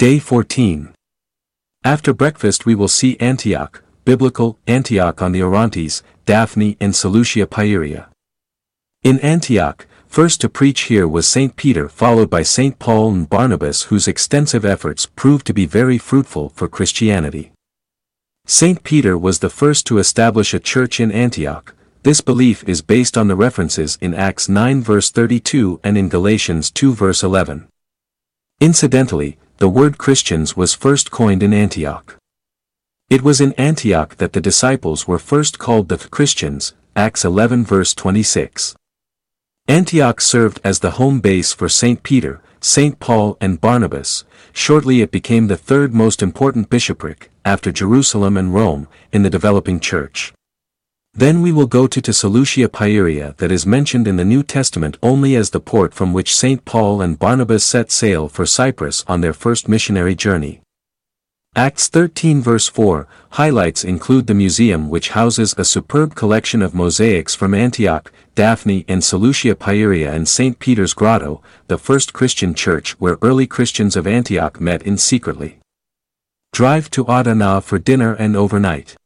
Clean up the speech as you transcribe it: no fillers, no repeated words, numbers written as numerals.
Day 14. After breakfast we will see Antioch, biblical Antioch on the Orontes, Daphne and Seleucia Pieria. In Antioch, first to preach here was St. Peter, followed by St. Paul and Barnabas, whose extensive efforts proved to be very fruitful for Christianity. St. Peter was the first to establish a church in Antioch. This belief is based on the references in Acts 9 verse 32 and in Galatians 2 verse 11. Incidentally, the word Christians was first coined in Antioch. It was in Antioch that the disciples were first called the Christians, Acts 11 verse 26. Antioch served as the home base for St. Peter, St. Paul and Barnabas. Shortly it became the third most important bishopric, after Jerusalem and Rome, in the developing church. Then we will go to Seleucia Pieria, that is mentioned in the New Testament only as the port from which St. Paul and Barnabas set sail for Cyprus on their first missionary journey. Acts 13 verse 4, highlights include the museum, which houses a superb collection of mosaics from Antioch, Daphne and Seleucia Pieria, and St. Peter's Grotto, the first Christian church where early Christians of Antioch met in secretly. Drive to Adana for dinner and overnight.